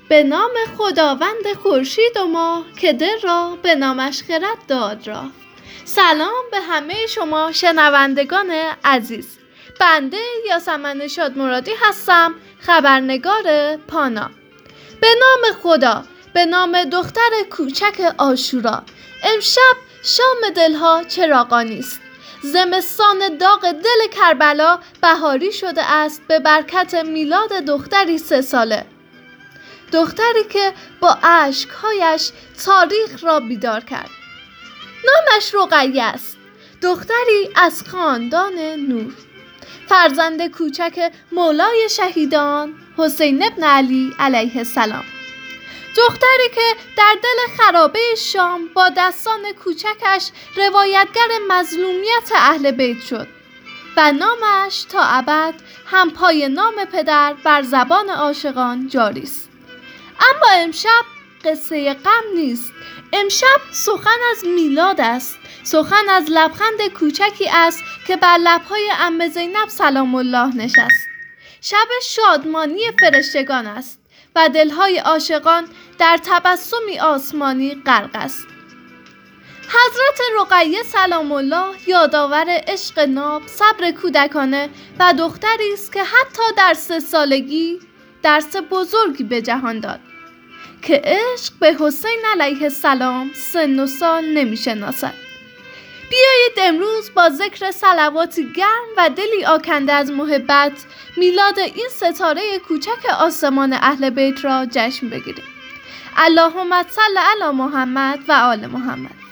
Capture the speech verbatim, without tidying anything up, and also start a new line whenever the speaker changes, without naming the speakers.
به نام خداوند خورشید و ماه که دل را به نامش خرد داد راه. سلام به همه شما شنوندگان عزیز. بنده یاسمن شادمرادی هستم، خبرنگار پانا. به نام خدا، به نام دختر کوچک عاشورا، امشب شام دلها چراغانی است. زمستان داغ دل کربلا بهاری شده است به برکت میلاد دختری سه ساله. دختری که با اشکهایش تاریخ را بیدار کرد. نامش رقیه است. دختری از خاندان نور، فرزند کوچک مولای شهیدان حسین ابن علی علیه السلام. دختری که در دل خرابه شام با دستان کوچکش روایتگر مظلومیت اهل بیت شد و نامش تا ابد هم پای نام پدر بر زبان عاشقان جاری است. اما امشب قصه غم نیست. امشب سخن از میلاد است. سخن از لبخند کوچکی است که بر لب‌های عمه زینب سلام الله نشست. شب شادمانی فرشتگان است و دل‌های عاشقان در تبسمی آسمانی غرق است. حضرت رقیه سلام الله یادآور عشق ناب، صبر کودکانه و دختری است که حتی در سه سالگی درس بزرگی به جهان داد که عشق به حسین علیه السلام سن و سال نمی شناسد. بیایید امروز با ذکر صلواتی گرم و دلی آکنده از محبت میلاد این ستاره کوچک آسمان اهل بیت را جشن بگیریم. اللهم صل علی محمد و آل محمد.